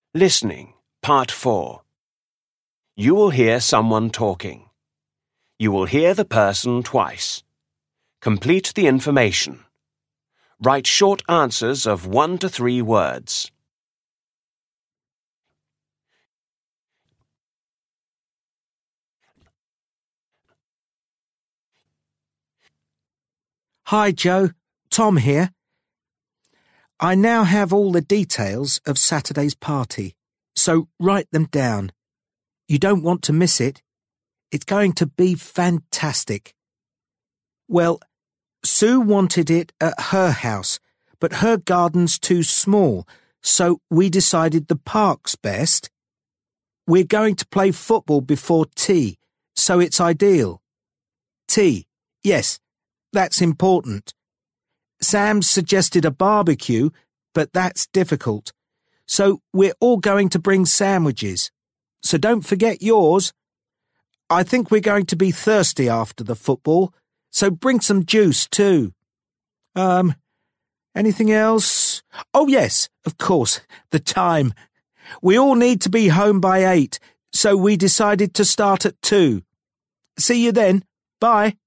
Listening, Part 4. You will hear someone talking. You will hear the person twice. Complete the information. Write short answers of 1 to 3 words. Hi, Joe. Tom here. I now have all the details of Saturday's party, so write them down. You don't want to miss it. It's going to be fantastic. Well, Sue wanted it at her house, but her garden's too small, so we decided the park's best. We're going to play football before tea, so it's ideal. Tea, yes, that's important. Sam's suggested a barbecue, but that's difficult. So we're all going to bring sandwiches. So don't forget yours. I think we're going to be thirsty after the football, so bring some juice too. Anything else? Oh yes, of course, the time. We all need to be home by 8, so we decided to start at 2. See you then. Bye.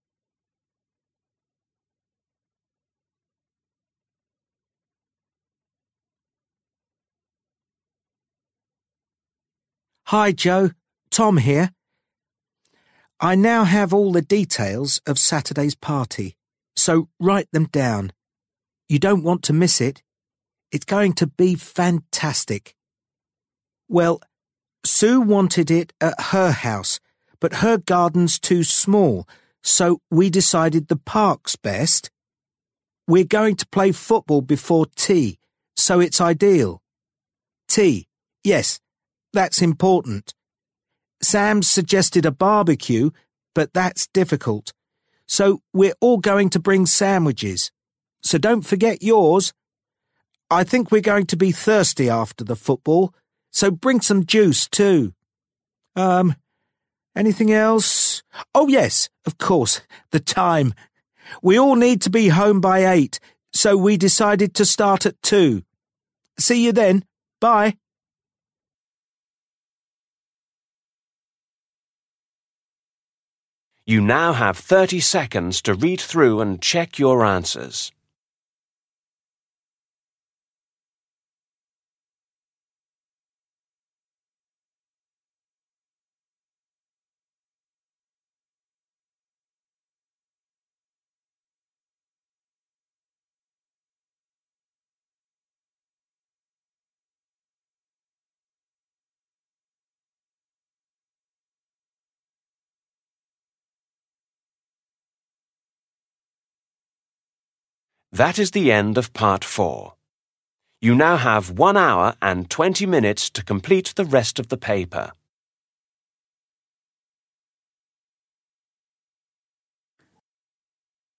Hi, Joe. Tom here. I now have all the details of Saturday's party, so write them down. You don't want to miss it. It's going to be fantastic. Well, Sue wanted it at her house, but her garden's too small, so we decided the park's best. We're going to play football before tea, so it's ideal. Tea, yes, that's important. Sam's suggested a barbecue, but that's difficult. So we're all going to bring sandwiches. So don't forget yours. I think we're going to be thirsty after the football, so bring some juice too. Anything else? Oh yes, of course, the time. We all need to be home by 8, so we decided to start at 2. See you then. Bye. You now have 30 seconds to read through and check your answers. That is the end of Part 4. You now have 1 hour and 20 minutes to complete the rest of the paper.